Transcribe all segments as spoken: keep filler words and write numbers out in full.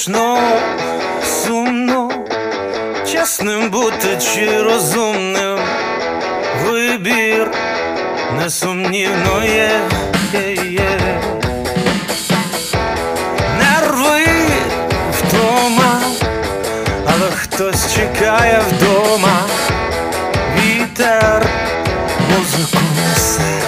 Смішно, сумно, чесним бути чи розумним. Вибір несумнівно є, є, є. Нерви втома, але хтось чекає вдома. Вітер музику несе.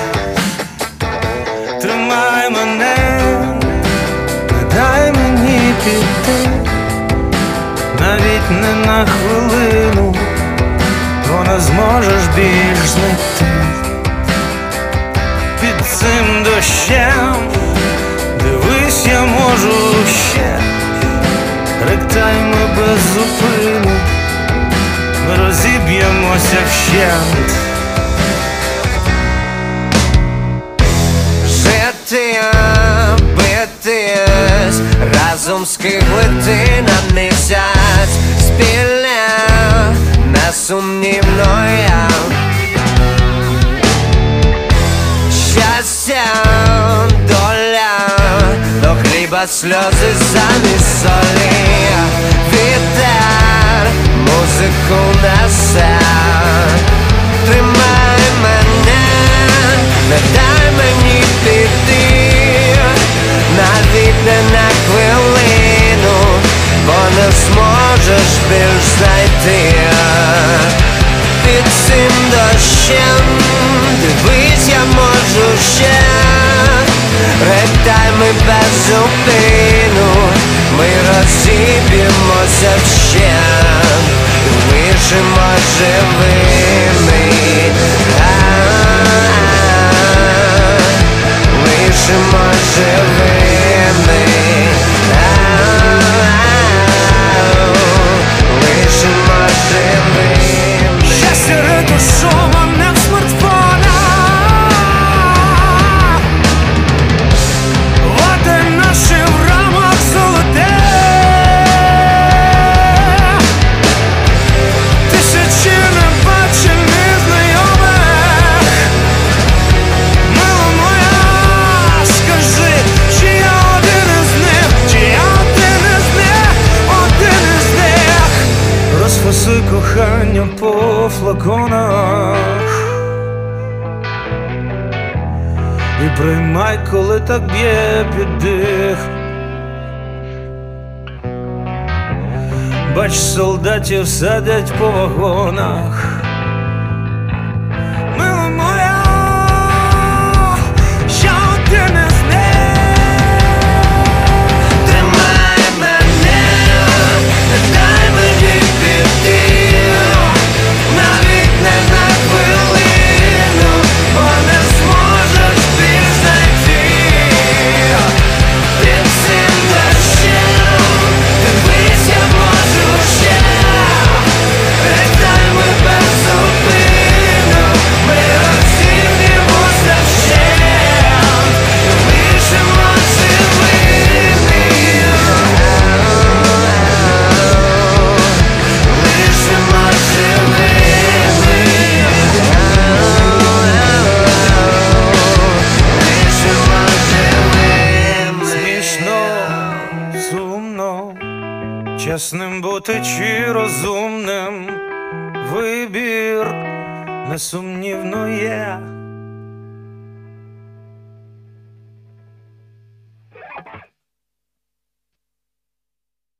Тримай мене, не дай мені піти, навіть не на хвилину, бо не зможеш більш знайти. Під цим дощем, дивись, я можу ще. Ректайми без зупину, ми розіб'ємося вщент. Жити, битись, разом скиглити на місяць. Спільне, несумнівно я. Щастя, доля, до хліба сльози замість солі. Вітер музику несе. Тримай мене, не дай мені піти, навіть не на хвилину, бо не зможеш більш знайти. Під цим дощем, дивись, я можу ще. Ректайми без зупину, ми розіб'ємося вщент. Лишимо живими, лишимо живими, лишимо живими. Щастя ретушоване в смартфонах, води наші в рамах золоте. Тисячі небачених знайомих. Мила моя, скажи, чи я один із них, чи я один із них, один із них. Розфасуй кохання по флаконах і приймай, коли так б'є піддих. Бач, солдатів садять по вагонах. Мила моя, я один із них. Тримай мене, не дай мені піти, навіть не на хвилину, бо не зможеш більш знайти. Під цим дощем, дивись, я можу ще. Ректайми без зупину, ми розіб'ємося вщент. Лишимо живими, лишимо живими, лишимо живими. Смішно, сумно, чесним бути чи розумним. Вибір несумнівно є.